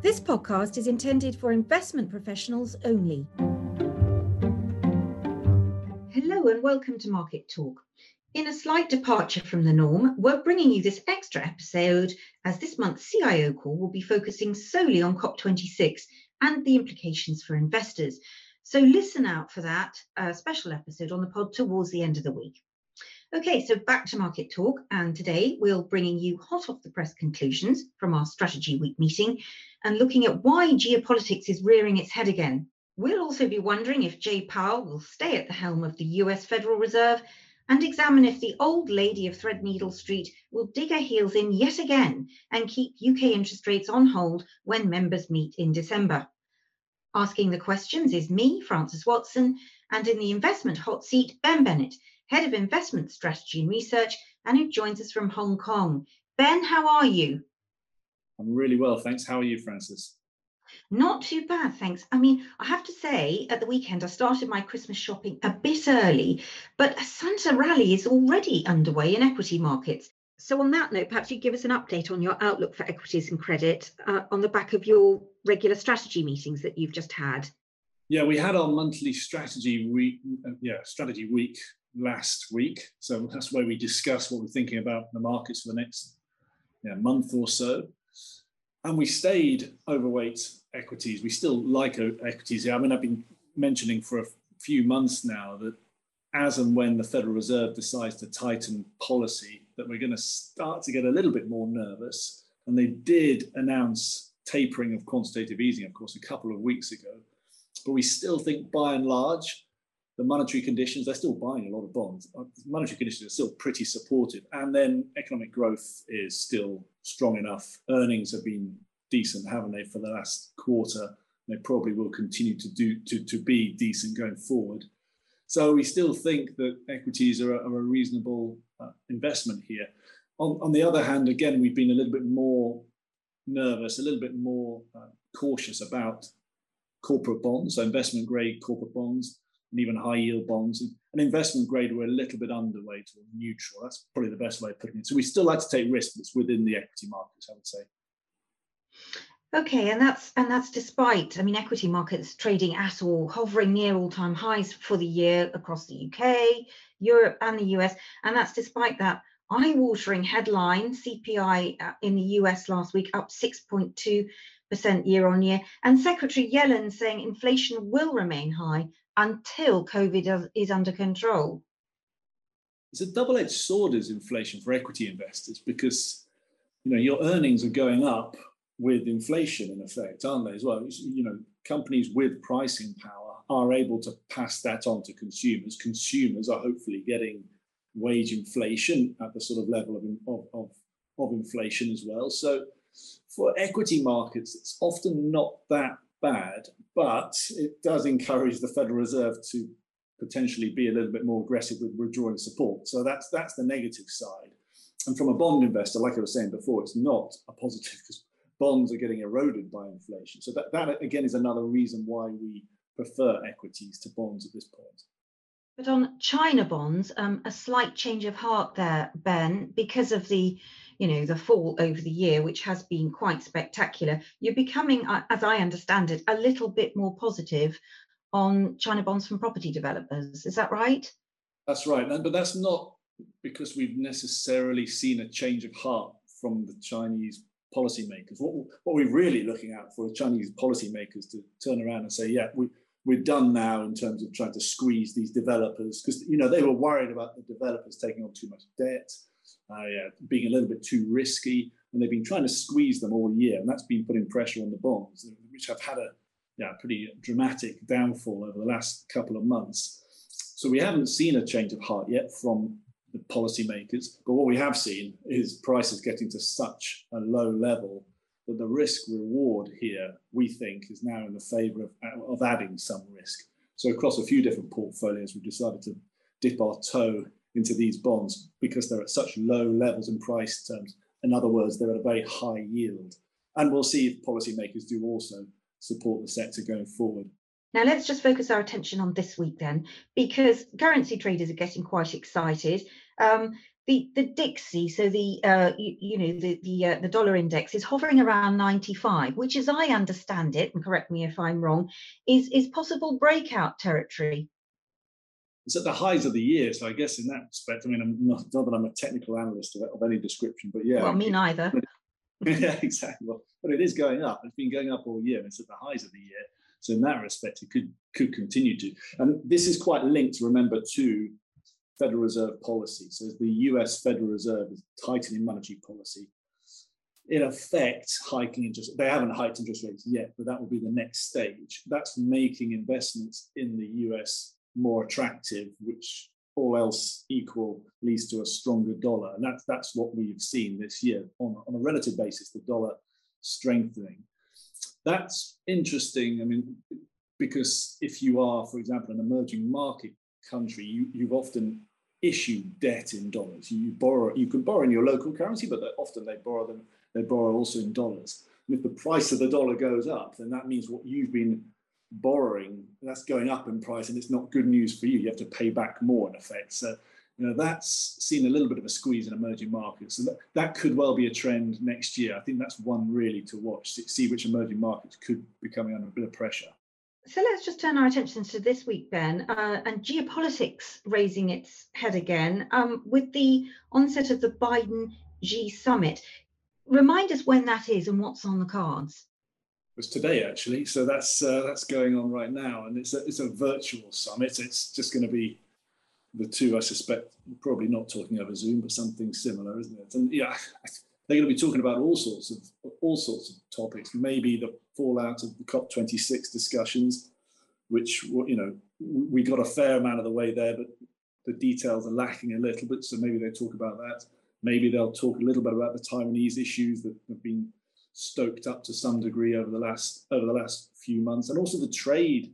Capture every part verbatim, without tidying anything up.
This podcast is intended for investment professionals only. Hello and welcome to Market Talk. In a slight departure from the norm, we're bringing you this extra episode as this month's C I O call will be focusing solely on COP twenty-six and the implications for investors. So listen out for that uh, special episode on the pod towards the end of the week. Okay, so back to Market Talk, and today we're bringing you hot off the press conclusions from our Strategy Week meeting and looking at why geopolitics is rearing its head again. We'll also be wondering if Jay Powell will stay at the helm of the U S Federal Reserve and examine if the old lady of Threadneedle Street will dig her heels in yet again and keep U K interest rates on hold when members meet in December. Asking the questions is me, Frances Watson, and in the investment hot seat, Ben Bennett, Head of Investment Strategy and Research, and who joins us from Hong Kong. Ben, how are you? I'm really well, thanks. How are you, Frances? Not too bad, thanks. I mean, I have to say, at the weekend, I started my Christmas shopping a bit early, but a Santa rally is already underway in equity markets. So on that note, perhaps you give us an update on your outlook for equities and credit uh, on the back of your regular strategy meetings that you've just had. Yeah, we had our monthly strategy week, uh, yeah, strategy week last week. So that's where we discuss what we're thinking about the markets for the next yeah, month or so. And we stayed overweight equities. We still like equities. I mean, I've been mentioning for a few months now that as and when the Federal Reserve decides to tighten policy, that we're going to start to get a little bit more nervous. And they did announce tapering of quantitative easing, of course, a couple of weeks ago. But we still think, by and large, the monetary conditions, they're still buying a lot of bonds. Monetary conditions are still pretty supportive. And then economic growth is still strong enough. Earnings have been decent, haven't they, for the last quarter? They probably will continue to do to, to be decent going forward. So we still think that equities are a, are a reasonable uh, investment here. On, on the other hand, again, we've been a little bit more nervous, a little bit more uh, cautious about corporate bonds, so investment grade corporate bonds, and even high yield bonds. And investment grade, we're a little bit underweight or neutral. That's probably the best way of putting it. So we still like to take risks, but it's within the equity markets, I would say. Okay, and that's and that's despite, I mean, equity markets trading at or hovering near all-time highs for the year across the U K, Europe and the U S. And that's despite that eye-watering headline, C P I in the U S last week up six point two percent year on year. And Secretary Yellen saying inflation will remain high until COVID is under control. It's a double-edged sword, is inflation, for equity investors, because you know your earnings are going up with inflation in effect, aren't they, as well? You know, companies with pricing power are able to pass that on to consumers. Consumers are hopefully getting wage inflation at the sort of level of, of, of, of inflation as well. So for equity markets, it's often not that bad, but it does encourage the Federal Reserve to potentially be a little bit more aggressive with withdrawing support. So that's that's the negative side. And from a bond investor, like I was saying before, it's not a positive because bonds are getting eroded by inflation. So that, that again is another reason why we prefer equities to bonds at this point. But on China bonds, um, a slight change of heart there, Ben, because of the, you know, the fall over the year, which has been quite spectacular. You're becoming, as I understand it, a little bit more positive on China bonds from property developers. Is that right? That's right. But that's not because we've necessarily seen a change of heart from the Chinese policymakers. What, what we're really looking at for Chinese policymakers to turn around and say, yeah, we, we're done now in terms of trying to squeeze these developers, because you know they were worried about the developers taking on too much debt, uh, yeah, being a little bit too risky, and they've been trying to squeeze them all year, and that's been putting pressure on the bonds, which have had a yeah, pretty dramatic downfall over the last couple of months. So we haven't seen a change of heart yet from the policymakers, but what we have seen is prices getting to such a low level that the risk reward here, we think, is now in the favour of, of adding some risk. So across a few different portfolios, we've decided to dip our toe into these bonds because they're at such low levels in price terms. In other words, they're at a very high yield. And we'll see if policymakers do also support the sector going forward. Now, let's just focus our attention on this week then, because currency traders are getting quite excited. Um, the the D X Y, so the uh, you, you know the the uh, the dollar index is hovering around ninety-five, which, as I understand it, and correct me if I'm wrong, is is possible breakout territory. It's at the highs of the year, so I guess in that respect, I mean, I'm not, not that I'm a technical analyst of, of any description, but yeah. Well, me it, neither. Yeah, exactly. Well, but it is going up. It's been going up all year. It's at the highs of the year. So in that respect, it could could continue to. And this is quite linked, remember, to Federal Reserve policy. So the U S Federal Reserve is tightening monetary policy. In effect, hiking interest. They haven't hiked interest rates yet, but that will be the next stage. That's making investments in the U S more attractive, which all else equal leads to a stronger dollar. And that's, that's what we've seen this year on, on a relative basis, the dollar strengthening. That's interesting. I mean, because if you are, for example, an emerging market country, you, you've often issued debt in dollars. You borrow, you can borrow in your local currency, but often they borrow them, they borrow also in dollars. And if the price of the dollar goes up, then that means what you've been borrowing, that's going up in price, and it's not good news for you. You have to pay back more in effect. So, you know, that's seen a little bit of a squeeze in emerging markets. So that, that could well be a trend next year. I think that's one really to watch, to see which emerging markets could be coming under a bit of pressure. So let's just turn our attention to this week, Ben, uh, and geopolitics raising its head again um, with the onset of the Biden-Xi summit. Remind us when that is and what's on the cards. It was today, actually. So that's uh, that's going on right now, and it's a, it's a virtual summit. It's just going to be the two, I suspect, probably not talking over Zoom, but something similar, isn't it? And yeah, they're going to be talking about all sorts of all sorts of topics. Maybe the fallout of the COP twenty-six discussions, which, you know, we got a fair amount of the way there, but the details are lacking a little bit. So maybe they talk about that. Maybe they'll talk a little bit about the Taiwanese issues that have been stoked up to some degree over the last over the last few months, and also the trade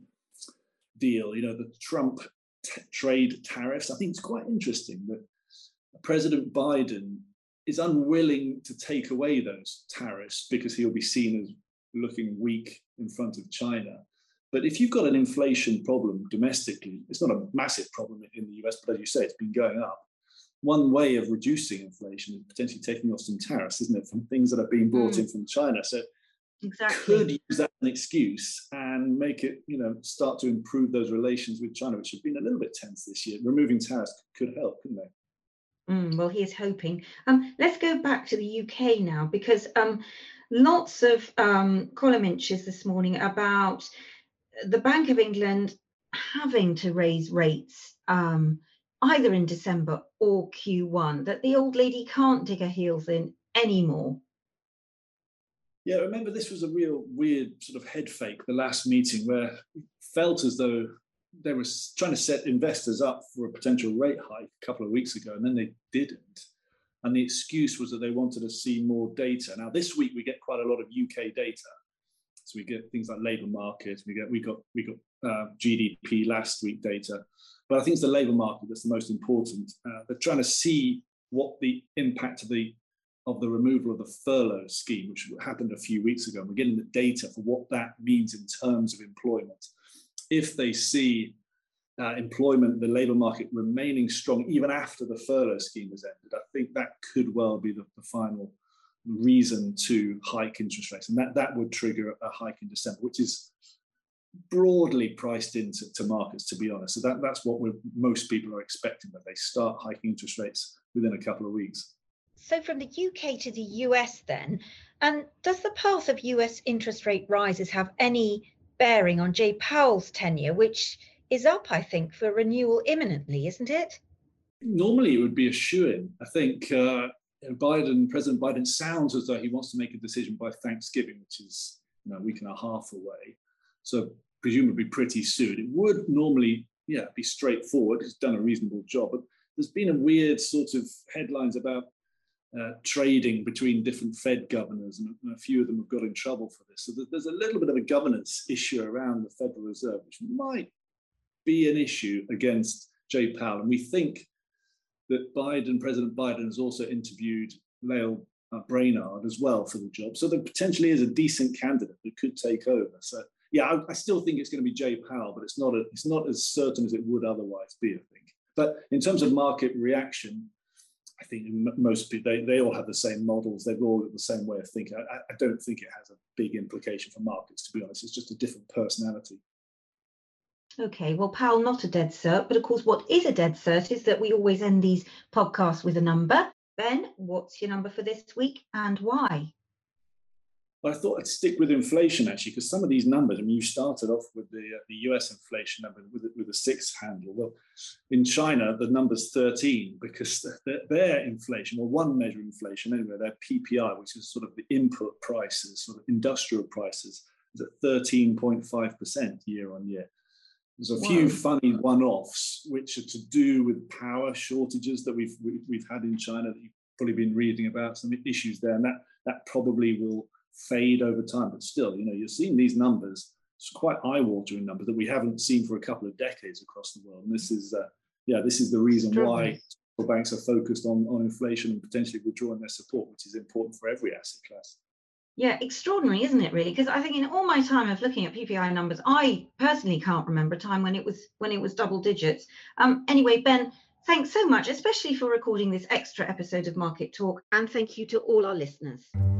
deal. You know, the Trump t- trade tariffs. I think it's quite interesting that President Biden is unwilling to take away those tariffs because he'll be seen as looking weak in front of China. But if you've got an inflation problem domestically, it's not a massive problem in the U S, but as you say, it's been going up. One way of reducing inflation is potentially taking off some tariffs, isn't it, from things that are being brought mm. in from China. So exactly. Could use that as an excuse and make it, you know, start to improve those relations with China, which have been a little bit tense this year. Removing tariffs could help, couldn't they? Mm, well, he is hoping. Um, let's go back to the U K now, because um, lots of um, column inches this morning about the Bank of England having to raise rates um, either in December or Q one, that the old lady can't dig her heels in anymore. Yeah, remember this was a real weird sort of head fake, the last meeting, where it felt as though they were trying to set investors up for a potential rate hike a couple of weeks ago, and then they didn't. And the excuse was that they wanted to see more data. Now, this week we get quite a lot of U K data. So we get things like labour market, we get we got we got uh, G D P last week data, but I think it's the labour market that's the most important. Uh, they're trying to see what the impact of the of the removal of the furlough scheme, which happened a few weeks ago, and we're getting the data for what that means in terms of employment. If they see uh, employment, the labour market remaining strong even after the furlough scheme has ended, I think that could well be the, the final reason to hike interest rates, and that that would trigger a hike in December, which is broadly priced into to markets, to be honest. So that that's what we're, most people are expecting, that they start hiking interest rates within a couple of weeks. So from the U K to the U S then, and does the path of U S interest rate rises have any bearing on Jay Powell's tenure, which is up, I think, for renewal imminently, isn't it? Normally it would be a shoo-in. I think uh, Biden, President Biden sounds as though he wants to make a decision by Thanksgiving, which is, you know, a week and a half away. So presumably pretty soon. It would normally, yeah, be straightforward. He's done a reasonable job, but there's been a weird sort of headlines about uh, trading between different Fed governors, and a few of them have got in trouble for this. So there's a little bit of a governance issue around the Federal Reserve, which might be an issue against Jay Powell. And we think that Biden, President Biden, has also interviewed Lael uh, Brainard as well for the job. So there potentially is a decent candidate that could take over. So yeah, I, I still think it's going to be Jay Powell, but it's not a, it's not as certain as it would otherwise be, I think. But in terms of market reaction, I think most people, they, they all have the same models. They've all got the same way of thinking. I, I don't think it has a big implication for markets, to be honest. It's just a different personality. Okay, well, Powell, not a dead cert, but of course, what is a dead cert is that we always end these podcasts with a number. Ben, what's your number for this week and why? Well, I thought I'd stick with inflation, actually, because some of these numbers, I mean, you started off with the, uh, the U S inflation number with, with a six handle. Well, in China, the number's thirteen, because their, their inflation, or one measure of inflation anyway, their P P I, which is sort of the input prices, sort of industrial prices, is at thirteen point five percent year on year. There's a few funny one-offs which are to do with power shortages that we've we, we've had in China that you've probably been reading about, some issues there, and that that probably will fade over time. But still, you know, you're seeing these numbers. It's quite eye-watering numbers that we haven't seen for a couple of decades across the world. And this is, uh, yeah, this is the reason why banks are focused on on inflation and potentially withdrawing their support, which is important for every asset class. Yeah, extraordinary, isn't it, really? Because I think in all my time of looking at P P I numbers, I personally can't remember a time when it was when it was double digits. Um, anyway, Ben, thanks so much, especially for recording this extra episode of Market Talk, and thank you to all our listeners.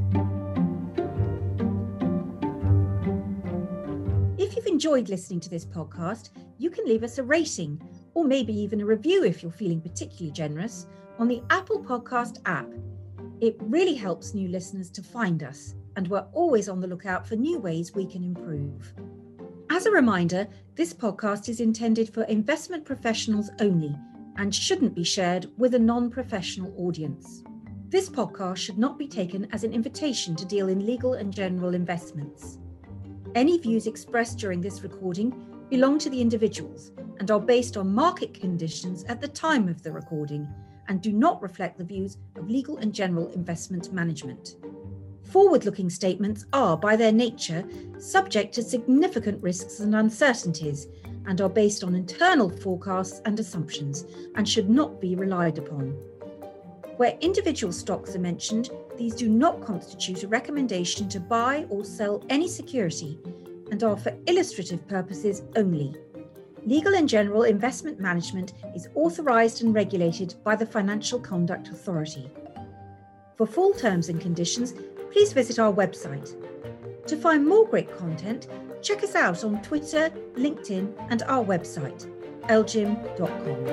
If you've enjoyed listening to this podcast, you can leave us a rating, or maybe even a review if you're feeling particularly generous, on the Apple Podcast app. It really helps new listeners to find us, and we're always on the lookout for new ways we can improve. As a reminder, this podcast is intended for investment professionals only and shouldn't be shared with a non-professional audience. This podcast should not be taken as an invitation to deal in legal and general investments. Any views expressed during this recording belong to the individuals and are based on market conditions at the time of the recording and do not reflect the views of Legal and General Investment Management. Forward-looking statements are, by their nature, subject to significant risks and uncertainties and are based on internal forecasts and assumptions and should not be relied upon. Where individual stocks are mentioned, these do not constitute a recommendation to buy or sell any security and are for illustrative purposes only. Legal and General Investment Management is authorised and regulated by the Financial Conduct Authority. For full terms and conditions, please visit our website. To find more great content, check us out on Twitter, LinkedIn, and our website, L G I M dot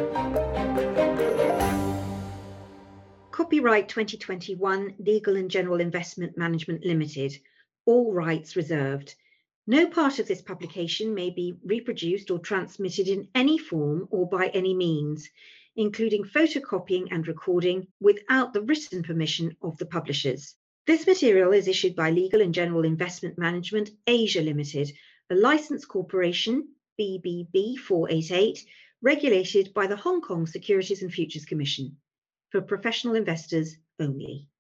com. Copyright twenty twenty-one, Legal and General Investment Management Limited. All rights reserved. No part of this publication may be reproduced or transmitted in any form or by any means, including photocopying and recording, without the written permission of the publishers. This material is issued by Legal and General Investment Management Asia Limited, a licensed corporation, B B B four eighty-eight, regulated by the Hong Kong Securities and Futures Commission, for professional investors only.